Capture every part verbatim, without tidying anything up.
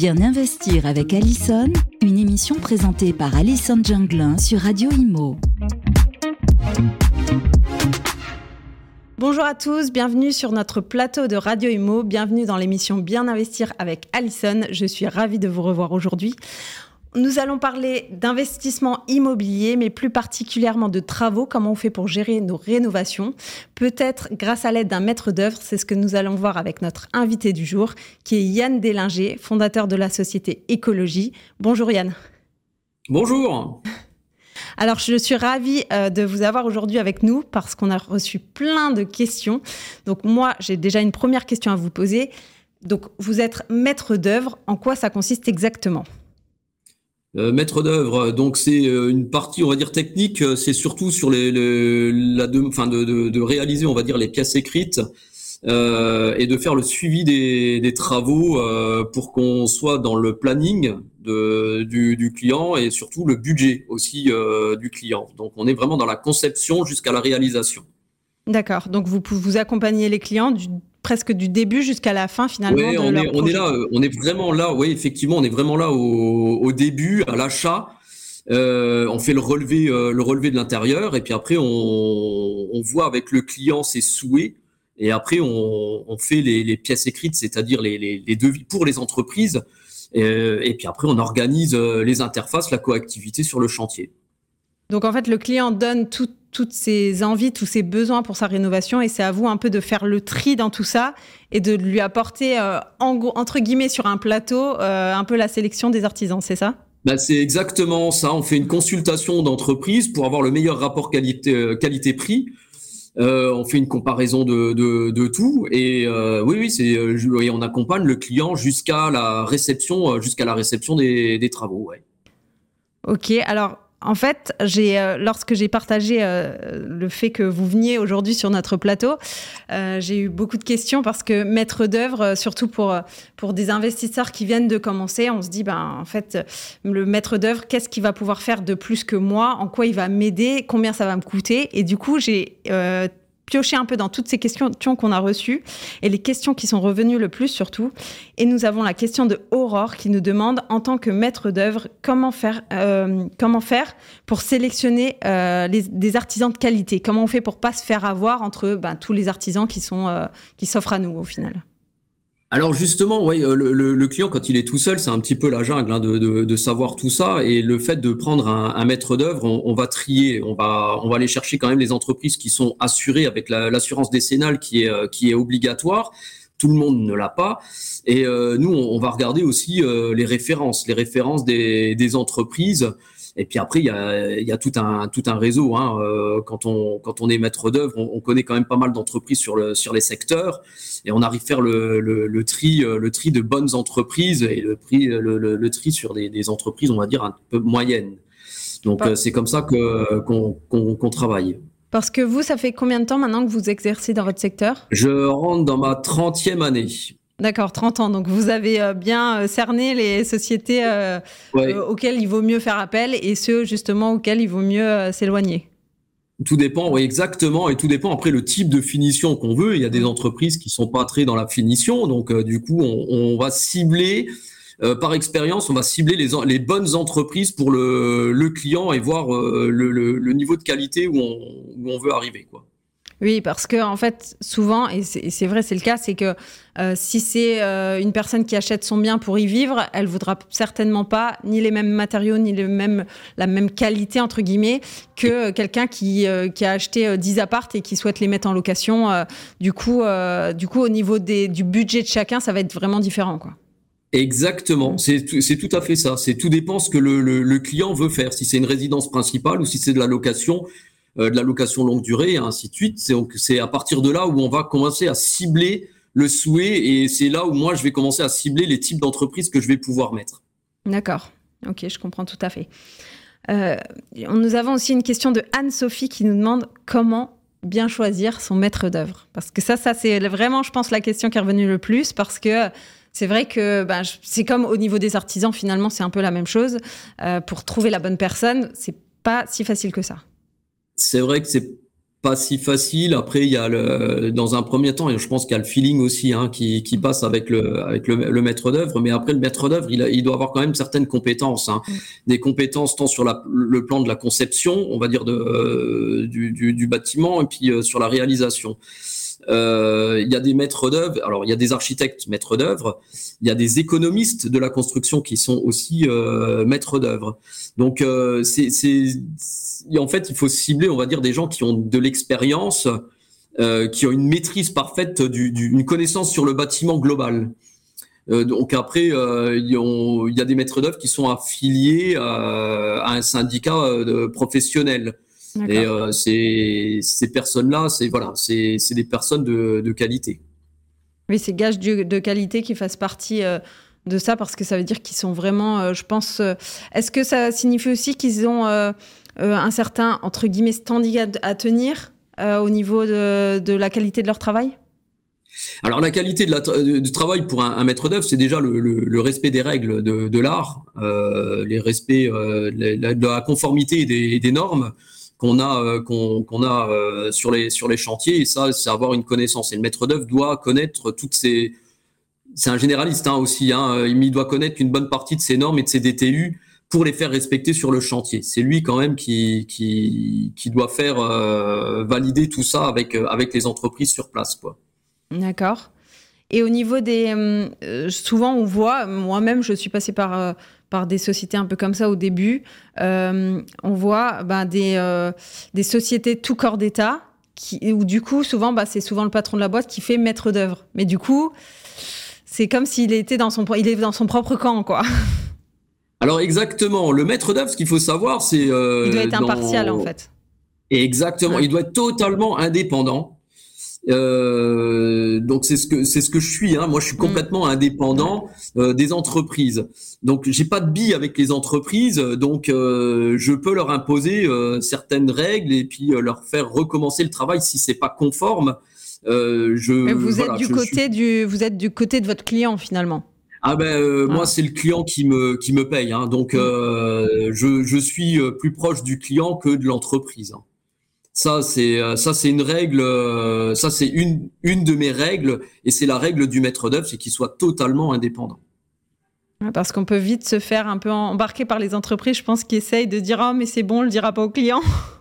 Bien investir avec Alison, une émission présentée par Alison Junglin sur Radio Imo. Bonjour à tous, bienvenue sur notre plateau de Radio Imo, bienvenue dans l'émission Bien investir avec Alison. Je suis ravie de vous revoir aujourd'hui. Nous allons parler d'investissement immobilier, mais plus particulièrement de travaux, comment on fait pour gérer nos rénovations. Peut-être grâce à l'aide d'un maître d'œuvre, c'est ce que nous allons voir avec notre invité du jour, qui est Yann Deslinger, fondateur de la société Écologie. Bonjour Yann. Bonjour. Alors, je suis ravie euh, de vous avoir aujourd'hui avec nous parce qu'on a reçu plein de questions. Donc, moi, j'ai déjà une première question à vous poser. Donc, vous êtes maître d'œuvre. En quoi ça consiste exactement ? Euh, maître d'œuvre, donc c'est euh, une partie, on va dire technique. euh, C'est surtout sur les, les la, de, enfin de, de, de réaliser, on va dire, les pièces écrites euh, et de faire le suivi des, des travaux euh, pour qu'on soit dans le planning de, du, du client et surtout le budget aussi euh, du client. Donc, on est vraiment dans la conception jusqu'à la réalisation. D'accord. Donc, vous vous accompagnez les clients du presque du début jusqu'à la fin finalement ouais, de on leur est, projet. on est là, on est vraiment là. Oui, effectivement, on est vraiment là au, au début, à l'achat. Euh, on fait le relevé, euh, le relevé de l'intérieur, et puis après on, on voit avec le client ses souhaits, et après on, on fait les, les pièces écrites, c'est-à-dire les, les, les devis pour les entreprises, et, et puis après on organise les interfaces, la coactivité sur le chantier. Donc en fait, le client donne tout, toutes ses envies, tous ses besoins pour sa rénovation, et c'est à vous un peu de faire le tri dans tout ça et de lui apporter, euh, en, entre guillemets, sur un plateau, euh, un peu la sélection des artisans, c'est ça ? Ben, c'est exactement ça. On fait une consultation d'entreprise pour avoir le meilleur rapport qualité, euh, qualité-prix. Euh, on fait une comparaison de, de, de tout, et euh, oui, oui, c'est, et on accompagne le client jusqu'à la réception, jusqu'à la réception des, des travaux. Ouais. Ok, alors. En fait, j'ai, euh, lorsque j'ai partagé euh, le fait que vous veniez aujourd'hui sur notre plateau, euh, j'ai eu beaucoup de questions parce que maître d'œuvre, euh, surtout pour, pour des investisseurs qui viennent de commencer, on se dit, ben, en fait, le maître d'œuvre, qu'est-ce qu'il va pouvoir faire de plus que moi ? En quoi il va m'aider ? Combien ça va me coûter ? Et du coup, j'ai euh, pioché un peu dans toutes ces questions qu'on a reçues et les questions qui sont revenues le plus surtout. Et nous avons la question de Aurore qui nous demande, en tant que maître d'œuvre, comment faire, euh, comment faire pour sélectionner euh, les, des artisans de qualité ? Comment on fait pour pas se faire avoir entre ben, tous les artisans qui, sont, euh, qui s'offrent à nous au final ? Alors justement, ouais, le, le, le client, quand il est tout seul, c'est un petit peu la jungle hein, de, de, de savoir tout ça. Et le fait de prendre un, un maître d'œuvre, on, on va trier, on va, on va aller chercher quand même les entreprises qui sont assurées avec la, l'assurance décennale qui est, qui est obligatoire. Tout le monde ne l'a pas. Et euh, nous, on, on va regarder aussi euh, les références, les références des, des entreprises. Et puis après, il y a, il y a tout un tout un réseau. Hein. Euh, quand on quand on est maître d'œuvre, on, on connaît quand même pas mal d'entreprises sur le sur les secteurs, et on arrive à faire le le, le tri le tri de bonnes entreprises et le prix le, le, le tri sur des, des entreprises, on va dire un peu moyennes. Donc bah, euh, c'est comme ça que qu'on, qu'on qu'on travaille. Parce que vous, ça fait combien de temps maintenant que vous exercez dans votre secteur ? Je rentre dans ma trentième année. D'accord, trente ans. Donc, vous avez bien cerné les sociétés euh, ouais. euh, auxquelles il vaut mieux faire appel et ceux, justement, auxquels il vaut mieux euh, s'éloigner. Tout dépend, oui, exactement. Et tout dépend après le type de finition qu'on veut. Il y a des entreprises qui sont pas très dans la finition. Donc, euh, du coup, on, on va cibler, euh, par expérience, on va cibler les, les bonnes entreprises pour le, le client et voir euh, le, le, le niveau de qualité où on, où on veut arriver, quoi. Oui, parce que en fait, souvent, et c'est, et c'est vrai, c'est le cas, c'est que euh, si c'est euh, une personne qui achète son bien pour y vivre, elle voudra certainement pas ni les mêmes matériaux, ni les mêmes, la même qualité, entre guillemets, que quelqu'un qui, euh, qui a acheté euh, dix appartes et qui souhaite les mettre en location. Euh, du coup, euh, du coup, au niveau des, du budget de chacun, ça va être vraiment différent, quoi. Exactement, c'est tout, c'est tout à fait ça. C'est tout dépend ce que le, le, le client veut faire. Si c'est une résidence principale ou si c'est de la location. Euh, de la location longue durée et ainsi de suite. C'est, donc, c'est à partir de là où on va commencer à cibler le souhait et c'est là où moi je vais commencer à cibler les types d'entreprises que je vais pouvoir mettre. D'accord, ok, je comprends tout à fait. Euh, nous avons aussi une question de Anne-Sophie qui nous demande comment bien choisir son maître d'œuvre. Parce que ça, ça c'est vraiment, je pense, la question qui est revenue le plus parce que c'est vrai que bah, c'est comme au niveau des artisans, finalement, c'est un peu la même chose. Euh, pour trouver la bonne personne, c'est pas si facile que ça. C'est vrai que c'est pas si facile. Après, il y a le, dans un premier temps, et je pense qu'il y a le feeling aussi hein, qui, qui passe avec le, avec le, le maître d'œuvre. Mais après, le maître d'œuvre, il, a, il doit avoir quand même certaines compétences, hein. Mmh. Des compétences tant sur la, le plan de la conception, on va dire de, euh, du, du, du bâtiment, et puis euh, sur la réalisation. Euh, il y a des maîtres d'œuvre. Alors, il y a des architectes maîtres d'œuvre. Il y a des économistes de la construction qui sont aussi euh, maîtres d'œuvre. Donc, euh, c'est, c'est, c'est, en fait, il faut cibler, on va dire, des gens qui ont de l'expérience, euh, qui ont une maîtrise parfaite, du, du, une connaissance sur le bâtiment global. Euh, donc après, euh, il y a des maîtres d'œuvre qui sont affiliés à, à un syndicat euh, professionnel. D'accord. Et euh, ces, ces personnes-là, c'est voilà, c'est, c'est des personnes de, de qualité. Oui, c'est gage de, de qualité qui fassent partie euh, de ça, parce que ça veut dire qu'ils sont vraiment, euh, je pense. Euh, est-ce que ça signifie aussi qu'ils ont euh, euh, un certain entre guillemets standing à, à tenir euh, au niveau de, de la qualité de leur travail? Alors la qualité de la, du travail pour un, un maître d'œuvre, c'est déjà le, le, le respect des règles de, de l'art, euh, les respects euh, la, de la conformité et des, des normes qu'on a euh, qu'on, qu'on a euh, sur les sur les chantiers. Et ça, c'est avoir une connaissance. Et le maître d'œuvre doit connaître toutes ces. C'est un généraliste hein, aussi. Hein, il doit connaître une bonne partie de ces normes et de ces D T U pour les faire respecter sur le chantier. C'est lui quand même qui qui qui doit faire euh, valider tout ça avec avec les entreprises sur place, quoi. D'accord. Et au niveau des... Euh, souvent, on voit, moi-même, je suis passée par, euh, par des sociétés un peu comme ça au début, euh, on voit bah, des, euh, des sociétés tout corps d'État, qui, où du coup, souvent, bah, c'est souvent le patron de la boîte qui fait maître d'œuvre. Mais du coup, c'est comme s'il était dans son, il est dans son propre camp, quoi. Alors exactement, le maître d'œuvre, ce qu'il faut savoir, c'est... Euh, il doit être dans... impartial, en fait. Exactement, ouais. Il doit être totalement indépendant. Euh, donc c'est ce que c'est ce que je suis. Hein. Moi, je suis complètement mmh. indépendant euh, des entreprises. Donc, j'ai pas de billes avec les entreprises. Donc, euh, je peux leur imposer euh, certaines règles et puis euh, leur faire recommencer le travail si c'est pas conforme. Euh, je. Mais vous voilà, êtes du je côté suis... du vous êtes du côté de votre client finalement. Ah ben euh, ah. moi c'est le client qui me qui me paye. Hein. Donc, mmh. euh, je je suis plus proche du client que de l'entreprise. Hein. Ça c'est ça c'est une règle, ça c'est une une de mes règles et c'est la règle du maître d'œuvre, c'est qu'il soit totalement indépendant. Parce qu'on peut vite se faire un peu embarquer par les entreprises, je pense, qui essayent de dire ah oh, mais c'est bon, on le dira pas au client.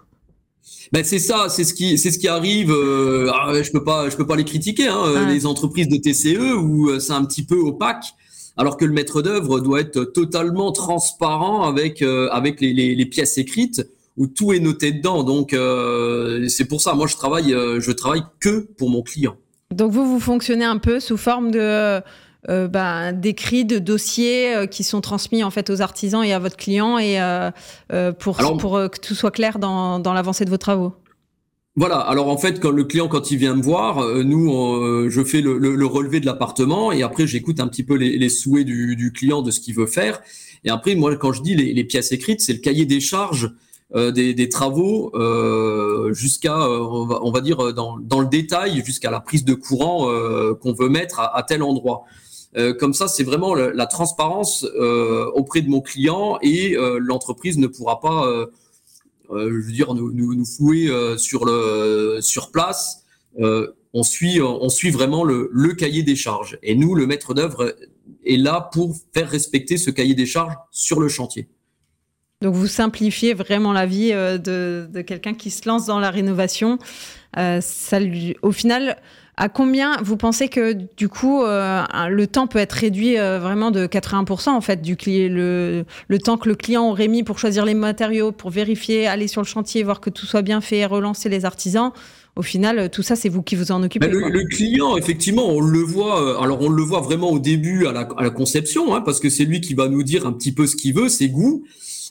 Ben c'est ça, c'est ce qui c'est ce qui arrive. Euh, je peux pas je peux pas les critiquer, hein, ah. Les entreprises de T C E où c'est un petit peu opaque. Alors que le maître d'œuvre doit être totalement transparent avec euh, avec les, les les pièces écrites, où tout est noté dedans. Donc, euh, c'est pour ça, moi, je travaille, euh, je travaille que pour mon client. Donc, vous, vous fonctionnez un peu sous forme de, euh, bah, d'écrits, de dossiers euh, qui sont transmis, en fait, aux artisans et à votre client et euh, euh, pour, alors, pour euh, que tout soit clair dans, dans l'avancée de vos travaux. Voilà. Alors, en fait, quand le client, quand il vient me voir, euh, nous, euh, je fais le, le, le relevé de l'appartement et après, j'écoute un petit peu les, les souhaits du, du client de ce qu'il veut faire. Et après, moi, quand je dis les, les pièces écrites, c'est le cahier des charges Euh, des, des travaux euh, jusqu'à, euh, on, va, on va dire, dans, dans le détail, jusqu'à la prise de courant euh, qu'on veut mettre à, à tel endroit. Euh, comme ça, c'est vraiment le, la transparence euh, auprès de mon client et euh, l'entreprise ne pourra pas, euh, euh, je veux dire, nous, nous, nous fouer euh, sur, le, sur place. Euh, on, suit, on suit vraiment le, le cahier des charges. Et nous, le maître d'œuvre est là pour faire respecter ce cahier des charges sur le chantier. Donc, vous simplifiez vraiment la vie euh, de, de quelqu'un qui se lance dans la rénovation. Euh, ça lui, au final, à combien vous pensez que, du coup, euh, le temps peut être réduit euh, vraiment de quatre-vingts pour cent, en fait, du le, le temps que le client aurait mis pour choisir les matériaux, pour vérifier, aller sur le chantier, voir que tout soit bien fait, relancer les artisans. Au final, tout ça, c'est vous qui vous en occupez. Le, le client, effectivement, on le voit. Alors, on le voit vraiment au début à la, à la conception, hein, parce que c'est lui qui va nous dire un petit peu ce qu'il veut, ses goûts.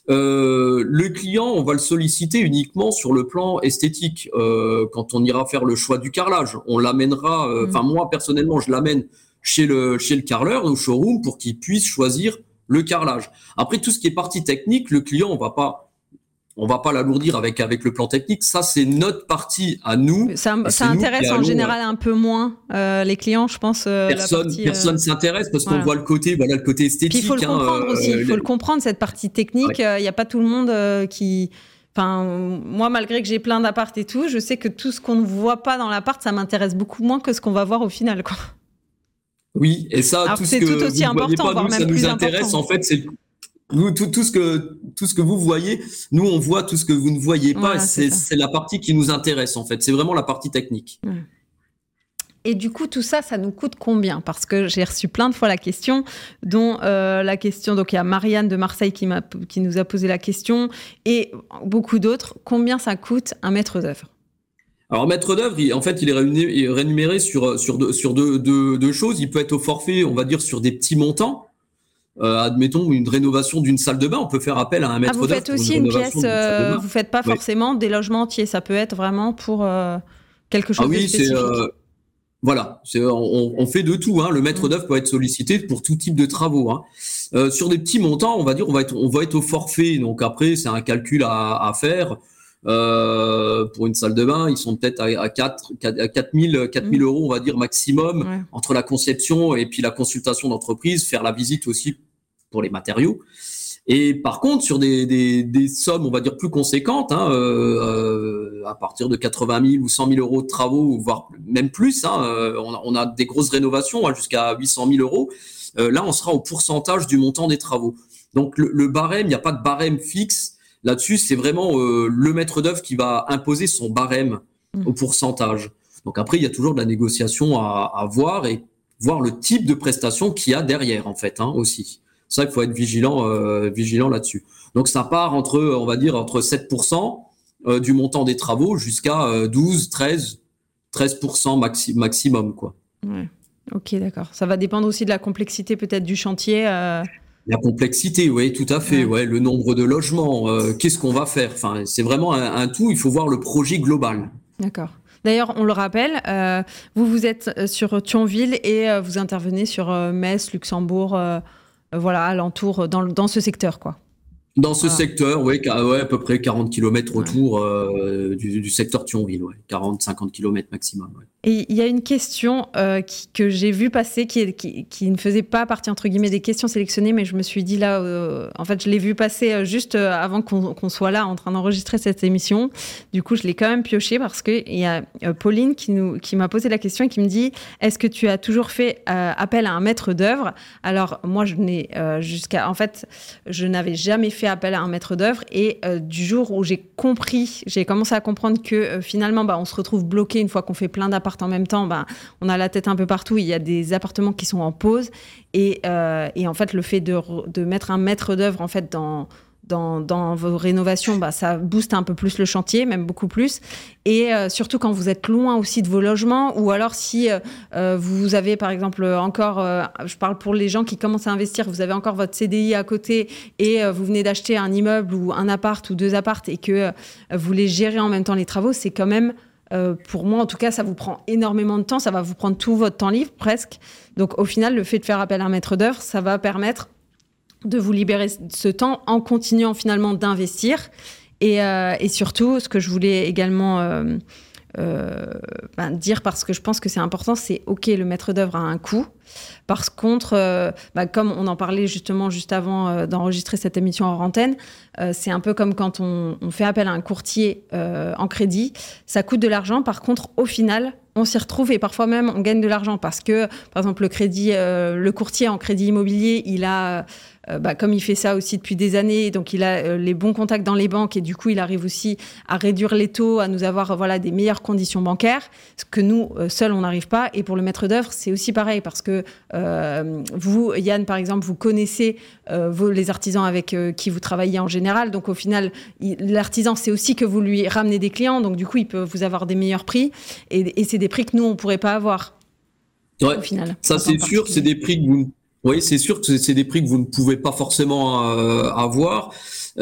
Euh, le client, on va le solliciter uniquement sur le plan esthétique. Euh, quand on ira faire le choix du carrelage, on l'amènera. Enfin, euh, mmh. moi personnellement, je l'amène chez le chez le carreleur, au showroom, pour qu'il puisse choisir le carrelage. Après, tout ce qui est partie technique, le client, on va pas. On va pas l'alourdir avec avec le plan technique. Ça, c'est notre partie à nous. Ça, ça intéresse en allons, général un peu moins euh, les clients, je pense. Euh, personne, la partie, personne euh... s'intéresse parce voilà. qu'on voit le côté, voilà, le côté esthétique. Puis il faut le comprendre hein, aussi. Il euh, faut les... le comprendre cette partie technique. Il ouais. euh, y a pas tout le monde euh, qui Enfin, moi, malgré que j'ai plein d'appart et tout, je sais que tout ce qu'on ne voit pas dans l'appart, ça m'intéresse beaucoup moins que ce qu'on va voir au final, quoi. Oui, et ça, Alors tout que ce c'est que tout aussi vous ne voyez important, pas, voire nous, même ça plus nous intéresse. important. En fait, c'est nous, tout, tout ce que tout ce que vous voyez, nous, on voit tout ce que vous ne voyez pas. Voilà, Et c'est c'est, ça. c'est la partie qui nous intéresse, en fait. C'est vraiment la partie technique. Ouais. Et du coup, tout ça, ça nous coûte combien? Parce que j'ai reçu plein de fois la question, dont euh, la question, donc il y a Marianne de Marseille qui, m'a, qui nous a posé la question, et beaucoup d'autres. Combien ça coûte un maître d'œuvre? Alors, maître d'œuvre, il- en fait, il est rémunéré, il est rémunéré sur, sur, deux, sur deux, deux, deux choses. Il peut être au forfait, on va dire, sur des petits montants. Euh, admettons une rénovation d'une salle de bain, on peut faire appel à un maître Ah, vous d'œuvre faites pour une aussi une rénovation pièce, d'une salle de euh, bain. vous faites pas Oui. forcément des logements entiers, ça peut être vraiment pour euh, quelque chose Ah de oui, c'est spécifique. euh, voilà, c'est, on, on fait de tout. Hein. Le maître Mm. d'œuvre peut être sollicité pour tout type de travaux. Hein. Euh, sur des petits montants, on va dire, on va être, on va être au forfait. Donc après, c'est un calcul à, à faire. Euh, pour une salle de bain, ils sont peut-être à, à quatre, à quatre mille, quatre mille Mm. euros, on va dire maximum, Ouais. entre la conception et puis la consultation d'entreprise, faire la visite aussi pour les matériaux. Et par contre, sur des, des, des sommes, on va dire, plus conséquentes, hein, euh, euh, à partir de quatre-vingt mille ou cent mille euros de travaux, voire même plus, hein, euh, on, a, on a des grosses rénovations hein, jusqu'à huit cent mille euros. Euh, là, on sera au pourcentage du montant des travaux. Donc, le, le barème, il n'y a pas de barème fixe. Là-dessus, c'est vraiment euh, le maître d'œuvre qui va imposer son barème Mmh. au pourcentage. Donc après, il y a toujours de la négociation à, à voir et voir le type de prestation qu'il y a derrière, en fait, hein, aussi. C'est ça qu'il faut être vigilant, euh, vigilant là-dessus. Donc ça part entre, on va dire, entre sept pour cent euh, du montant des travaux jusqu'à euh, douze, treize, treize pour cent maxi- maximum, quoi. Ouais. Ok, d'accord. Ça va dépendre aussi de la complexité peut-être du chantier. euh, La complexité, oui, tout à fait. Ouais. Ouais, le nombre de logements, euh, qu'est-ce qu'on va faire. Enfin, c'est vraiment un, un tout. Il faut voir le projet global. D'accord. D'ailleurs, on le rappelle, euh, vous, vous êtes sur Thionville et euh, vous intervenez sur euh, Metz, Luxembourg, euh, euh, voilà, alentour, dans, dans ce secteur, quoi. Dans ce Voilà. secteur, ouais, ca- ouais, à peu près quarante kilomètres Ouais. autour euh, du, du secteur Thionville, ouais, quarante, cinquante kilomètres maximum. Ouais. Et il y a une question euh, qui, que j'ai vue passer qui, est, qui, qui ne faisait pas partie, entre guillemets, des questions sélectionnées, mais je me suis dit là, euh, en fait, je l'ai vue passer euh, juste euh, avant qu'on, qu'on soit là en train d'enregistrer cette émission. Du coup, je l'ai quand même piochée parce qu'il y a euh, Pauline qui, nous, qui m'a posé la question et qui me dit « Est-ce que tu as toujours fait euh, appel à un maître d'œuvre ?» Alors, moi, je n'ai euh, jusqu'à... En fait, je n'avais jamais fait appel à un maître d'œuvre et euh, du jour où j'ai compris, j'ai commencé à comprendre que euh, finalement, bah, on se retrouve bloqué une fois qu'on fait plein d'appartements en même temps, ben, on a la tête un peu partout, il y a des appartements qui sont en pause et, euh, et en fait le fait de, de mettre un maître d'œuvre en fait dans, dans, dans vos rénovations, ben, ça booste un peu plus le chantier, même beaucoup plus, et euh, surtout quand vous êtes loin aussi de vos logements ou alors si euh, vous avez par exemple encore, euh, je parle pour les gens qui commencent à investir, vous avez encore votre C D I à côté et euh, vous venez d'acheter un immeuble ou un appart ou deux apparts et que euh, vous voulez gérer en même temps les travaux, c'est quand même Euh, pour moi, en tout cas, ça vous prend énormément de temps. Ça va vous prendre tout votre temps libre, presque. Donc, au final, le fait de faire appel à un maître d'œuvre, ça va permettre de vous libérer ce temps en continuant finalement d'investir. Et, euh, et surtout, ce que je voulais également euh, euh, ben, dire, parce que je pense que c'est important, c'est OK, le maître d'œuvre a un coût. Par contre, euh, bah, comme on en parlait justement juste avant euh, d'enregistrer cette émission hors antenne, euh, c'est un peu comme quand on, on fait appel à un courtier euh, en crédit. Ça coûte de l'argent. Par contre, au final, on s'y retrouve et parfois même on gagne de l'argent parce que, par exemple, le crédit, euh, le courtier en crédit immobilier, il a, euh, bah, comme il fait ça aussi depuis des années, donc il a euh, les bons contacts dans les banques et du coup, il arrive aussi à réduire les taux, à nous avoir voilà des meilleures conditions bancaires, ce que nous euh, seuls on n'arrive pas. Et pour le maître d'œuvre, c'est aussi pareil parce que euh, vous, Yann, par exemple, vous connaissez euh, vos, les artisans avec euh, qui vous travaillez en général. Donc au final, il, l'artisan, c'est aussi que vous lui ramenez des clients, donc du coup, il peut vous avoir des meilleurs prix et, et c'est des prix que nous, on ne pourrait pas avoir, ouais, au final. Ça, c'est sûr, c'est des prix que vous... Oui, c'est sûr que c'est, c'est des prix que vous ne pouvez pas forcément euh, avoir.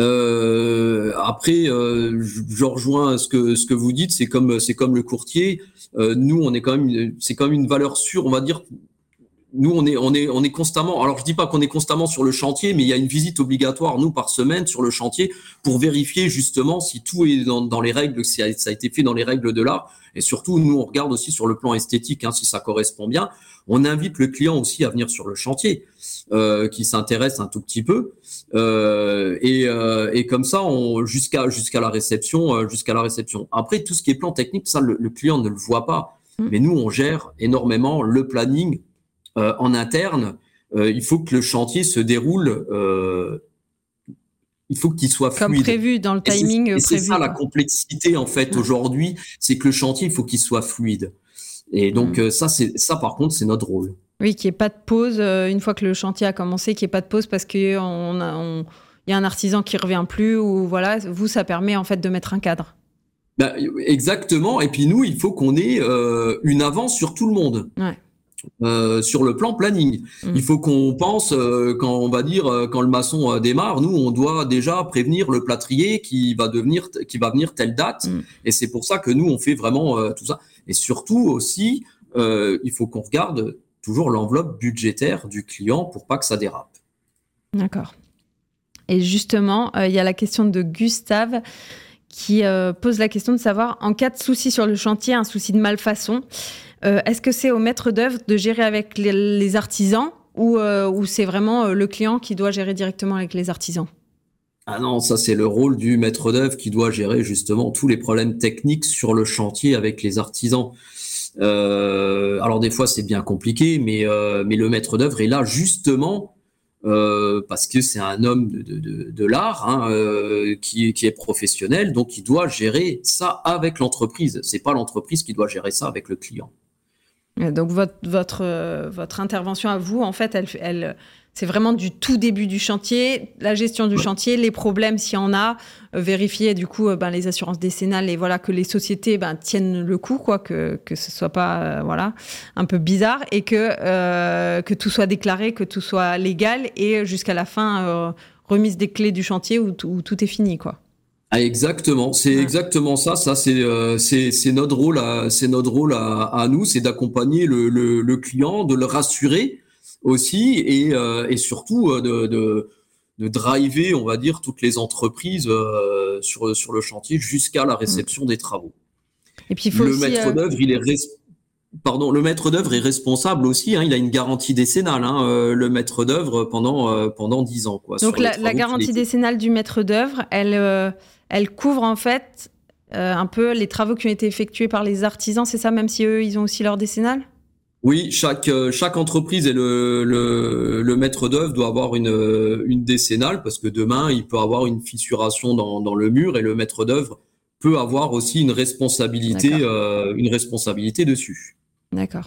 Euh, après, euh, je, je rejoins ce que ce que vous dites. C'est comme c'est comme le courtier. Euh, nous, on est quand même, c'est quand même une valeur sûre, on va dire. nous, on est, on est, on est constamment. Alors, je dis pas qu'on est constamment sur le chantier, mais il y a une visite obligatoire, nous, par semaine, sur le chantier, pour vérifier justement si tout est dans, dans les règles, si ça a été fait dans les règles de l'art. Et surtout, nous, on regarde aussi sur le plan esthétique, hein, si ça correspond bien. On invite le client aussi à venir sur le chantier, euh, qui s'intéresse un tout petit peu. Euh, et, euh, et comme ça, on, jusqu'à, jusqu'à la réception, euh, jusqu'à la réception. Après, tout ce qui est plan technique, ça, le, le client ne le voit pas. Mmh. Mais nous, on gère énormément le planning. Euh, en interne, euh, il faut que le chantier se déroule, euh, il faut qu'il soit fluide. Comme prévu, dans le timing et c'est, et prévu. C'est ça quoi. la complexité en fait ouais. aujourd'hui, c'est que le chantier, il faut qu'il soit fluide. Et donc mmh. euh, ça, c'est ça par contre, c'est notre rôle. Oui, qu'il n'y ait pas de pause euh, une fois que le chantier a commencé, qu'il n'y ait pas de pause parce qu'il on on, y a un artisan qui revient plus ou voilà, vous, ça permet en fait de mettre un cadre. Ben, exactement. Et puis nous, il faut qu'on ait euh, une avance sur tout le monde. Ouais. Euh, sur le plan planning, mmh. il faut qu'on pense euh, quand on va dire euh, quand le maçon euh, démarre, nous on doit déjà prévenir le plâtrier qui va devenir qui va venir telle date mmh. et c'est pour ça que nous on fait vraiment euh, tout ça et surtout aussi euh, il faut qu'on regarde toujours l'enveloppe budgétaire du client pour pas que ça dérape. D'accord. Et justement, il euh, y a la question de Gustave qui euh, pose la question de savoir en cas de souci sur le chantier, un souci de malfaçon. Euh, est-ce que c'est au maître d'œuvre de gérer avec les, les artisans ou, euh, ou c'est vraiment euh, le client qui doit gérer directement avec les artisans ? Ah non, ça c'est le rôle du maître d'œuvre qui doit gérer justement tous les problèmes techniques sur le chantier avec les artisans. Euh, alors des fois c'est bien compliqué, mais, euh, mais le maître d'œuvre est là justement euh, parce que c'est un homme de, de, de, de l'art hein, euh, qui, qui est professionnel, donc il doit gérer ça avec l'entreprise. C'est pas l'entreprise qui doit gérer ça avec le client. Donc votre votre euh, votre intervention à vous, en fait, elle elle c'est vraiment du tout début du chantier, la gestion du ouais. chantier, les problèmes s'il y en a, euh, vérifier du coup euh, ben, les assurances décennales et voilà que les sociétés ben, tiennent le coup quoi, que que ce soit pas euh, voilà un peu bizarre et que euh, que tout soit déclaré, que tout soit légal et jusqu'à la fin euh, remise des clés du chantier où, où tout est fini quoi. Ah, exactement, c'est ouais. exactement ça. Ça, c'est euh, c'est c'est notre rôle à c'est notre rôle à, à nous, c'est d'accompagner le, le le client, de le rassurer aussi et euh, et surtout euh, de de de driver, on va dire, toutes les entreprises euh, sur sur le chantier jusqu'à la réception mmh. des travaux. Et puis il faut le aussi, maître euh... d'œuvre, il est res... pardon, le maître d'œuvre est responsable aussi. Hein, il a une garantie décennale. Hein, euh, le maître d'œuvre pendant euh, pendant dix ans quoi. Donc la, la garantie décennale du maître d'œuvre, elle euh... elle couvre en fait euh, un peu les travaux qui ont été effectués par les artisans, c'est ça, même si eux, ils ont aussi leur décennale ? Oui, chaque euh, chaque entreprise et le le, le maître d'œuvre doit avoir une une décennale parce que demain, il peut avoir une fissuration dans dans le mur et le maître d'œuvre peut avoir aussi une responsabilité euh, une responsabilité dessus. D'accord.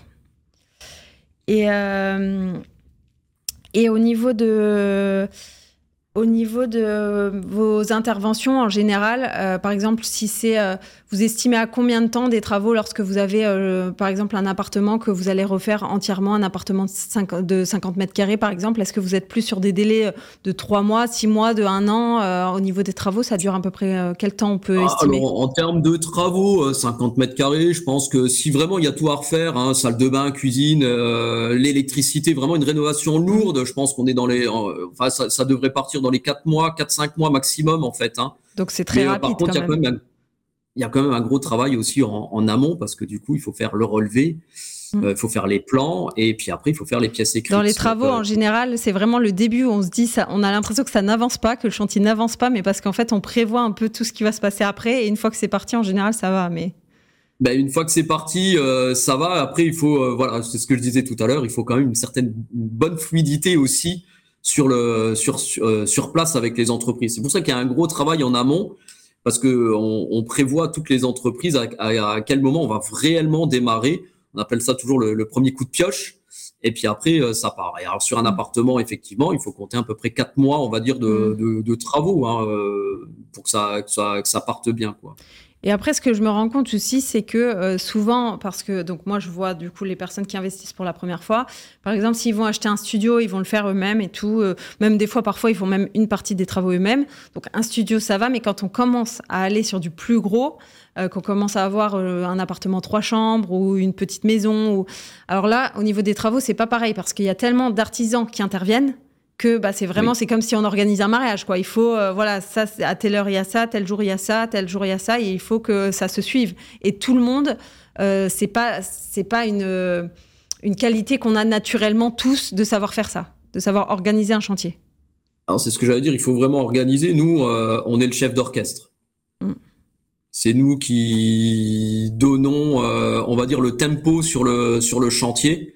Et euh, et au niveau de Au niveau de vos interventions en général, euh, par exemple, si c'est, euh, vous estimez à combien de temps des travaux lorsque vous avez, euh, par exemple, un appartement que vous allez refaire entièrement, un appartement de, cinquante, de cinquante mètres carrés, par exemple, est-ce que vous êtes plus sur des délais de trois mois, six mois, de un an euh, au niveau des travaux, ça dure à peu près euh, quel temps on peut ah, estimer ? Alors, en termes de travaux, cinquante mètres carrés, je pense que si vraiment il y a tout à refaire, hein, salle de bain, cuisine, euh, l'électricité, vraiment une rénovation lourde, je pense qu'on est dans les, euh, enfin, ça, ça devrait partir dans les quatre mois, quatre cinq mois maximum en fait. Hein. Donc c'est très Mais, rapide. Par contre, il y a quand même, il y a quand même un gros travail aussi en, en amont parce que du coup, il faut faire le relevé, il mmh. euh, faut faire les plans et puis après, il faut faire les pièces écrites. Dans les travaux, Donc, euh, en général, c'est vraiment le début où on se dit, ça, on a l'impression que ça n'avance pas, que le chantier n'avance pas, mais parce qu'en fait, on prévoit un peu tout ce qui va se passer après et une fois que c'est parti, en général, ça va. Mais Ben, une fois que c'est parti, euh, ça va. Après, il faut, euh, voilà, c'est ce que je disais tout à l'heure, il faut quand même une certaine une bonne fluidité aussi sur le sur sur, euh, sur place avec les entreprises. C'est pour ça qu'il y a un gros travail en amont parce que on, on prévoit toutes les entreprises à, à, à quel moment on va réellement démarrer. On appelle ça toujours le, le premier coup de pioche. Et puis après, euh, ça part. Et alors sur un mmh. appartement, effectivement, il faut compter à peu près quatre mois, on va dire, de, mmh. de, de travaux hein, euh, pour que ça, que ça que ça parte bien, quoi. Et après, ce que je me rends compte aussi, c'est que euh, souvent, parce que donc moi, je vois du coup les personnes qui investissent pour la première fois. Par exemple, s'ils vont acheter un studio, ils vont le faire eux-mêmes et tout. Euh, même des fois, parfois, ils font même une partie des travaux eux-mêmes. Donc, un studio, ça va. Mais quand on commence à aller sur du plus gros, euh, qu'on commence à avoir euh, un appartement trois chambres ou une petite maison, ou... alors là, au niveau des travaux, c'est pas pareil parce qu'il y a tellement d'artisans qui interviennent. Que bah, c'est vraiment, oui. c'est comme si on organise un mariage, quoi. Il faut, euh, voilà, ça, à telle heure il y a ça, tel jour il y a ça, tel jour il y a ça, et il faut que ça se suive. Et tout le monde, euh, c'est pas, c'est pas une, une qualité qu'on a naturellement tous de savoir faire ça, de savoir organiser un chantier. Alors c'est ce que j'allais dire, il faut vraiment organiser. Nous, euh, on est le chef d'orchestre. Mm. C'est nous qui donnons, euh, on va dire, le tempo sur le sur le chantier.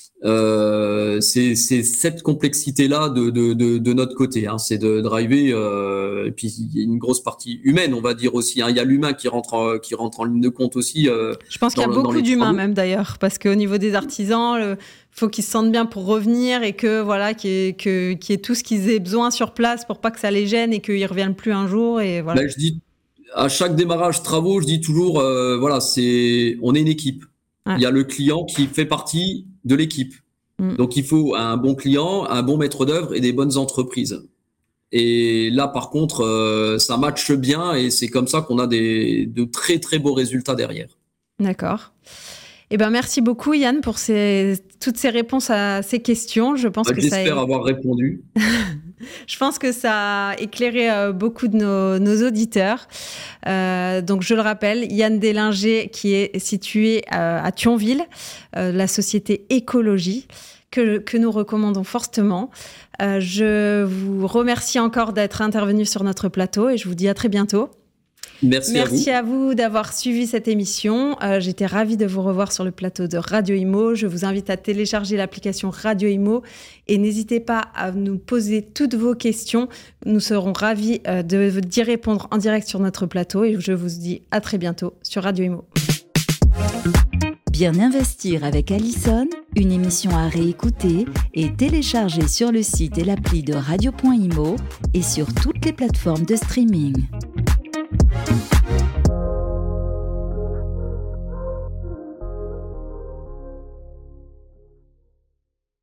Euh, c'est, c'est cette complexité-là de, de, de, de notre côté, hein. C'est de driver. Euh, et puis il y a une grosse partie humaine, on va dire aussi. Hein. Il y a l'humain qui rentre, qui rentre en ligne de compte aussi. Euh, Je pense qu'il y a le, beaucoup d'humains même d'ailleurs, parce qu'au niveau des artisans, il faut qu'ils se sentent bien pour revenir et que voilà, qu'il y ait, que, qu'il y ait tout ce qu'ils aient besoin sur place pour pas que ça les gêne et qu'ils reviennent plus un jour. Et voilà. Ben, je dis à chaque démarrage travaux, je dis toujours, euh, voilà, c'est, on est une équipe. Ouais. Il y a le client qui fait partie de l'équipe. Mmh. Donc, il faut un bon client, un bon maître d'œuvre et des bonnes entreprises. Et là, par contre, euh, ça matche bien et c'est comme ça qu'on a des, de très, très beaux résultats derrière. D'accord. Eh ben, merci beaucoup, Yann, pour ces, toutes ces réponses à ces questions. Je pense bah, que j'espère ça a... avoir répondu. Je pense que ça a éclairé euh, beaucoup de nos, nos auditeurs. Euh, donc, je le rappelle, Yann Delinger, qui est situé euh, à Thionville, euh, la société Écologie, que, que nous recommandons fortement. Euh, je vous remercie encore d'être intervenu sur notre plateau et je vous dis à très bientôt. Merci, Merci à vous. à vous d'avoir suivi cette émission. Euh, j'étais ravie de vous revoir sur le plateau de Radio Imo. Je vous invite à télécharger l'application Radio Imo et n'hésitez pas à nous poser toutes vos questions. Nous serons ravis euh, de d'y répondre en direct sur notre plateau et je vous dis à très bientôt sur Radio Imo. Bien investir avec Alison, une émission à réécouter et télécharger sur le site et l'appli de radio point imo et sur toutes les plateformes de streaming. Thank you.